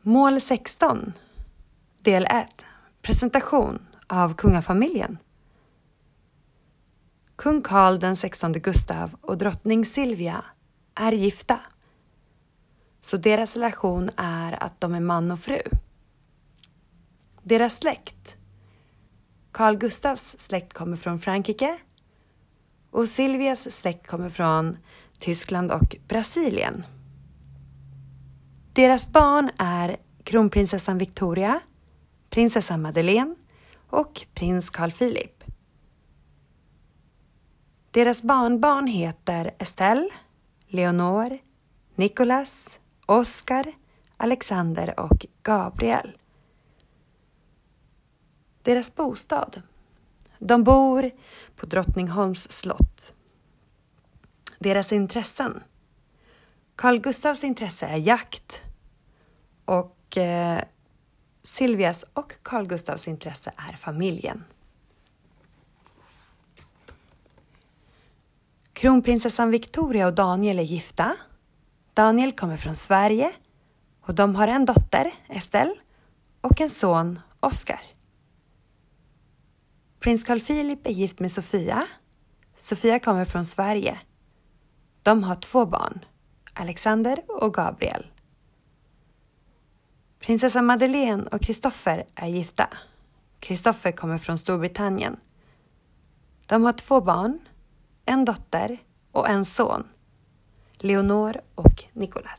Mål 16. Del 1. Presentation av kungafamiljen. Kung Carl den 16 Gustav och drottning Silvia är gifta. Så deras relation är att de är man och fru. Deras släkt. Carl Gustavs släkt kommer från Frankrike och Silvias släkt kommer från Tyskland och Brasilien. Deras barn är kronprinsessan Victoria, prinsessan Madeleine och prins Carl Philip. Deras barnbarn heter Estelle, Leonor, Nicolas, Oscar, Alexander och Gabriel. Deras bostad. De bor på Drottningholms slott. Deras intressen. Carl Gustavs intresse är jakt och Silvias och Carl Gustavs intresse är familjen. Kronprinsessan Victoria och Daniel är gifta. Daniel kommer från Sverige och de har en dotter, Estelle, och en son, Oscar. Prins Carl Philip är gift med Sofia. Sofia kommer från Sverige. De har 2 barn, Alexander och Gabriel. Prinsessa Madeleine och Christopher är gifta. Christopher kommer från Storbritannien. De har 2 barn, en dotter och en son, Leonor och Nicolas.